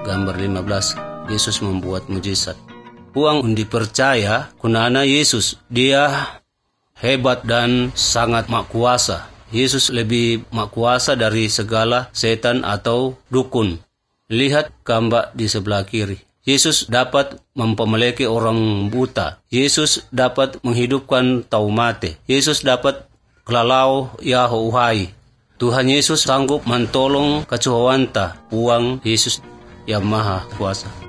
gambar 15, Yesus membuat mujizat. Uang dipercaya kunana Yesus, dia hebat dan sangat makuasa. Yesus lebih makuasa dari segala setan atau dukun. Lihat gambar di sebelah kiri. Yesus dapat mempermeleki orang buta. Yesus dapat menghidupkan tau mati. Yesus dapat kelalau Yahuwah. Tuhan Yesus sanggup mentolong kecuawanta. Uang Yesus yang maha kuasa.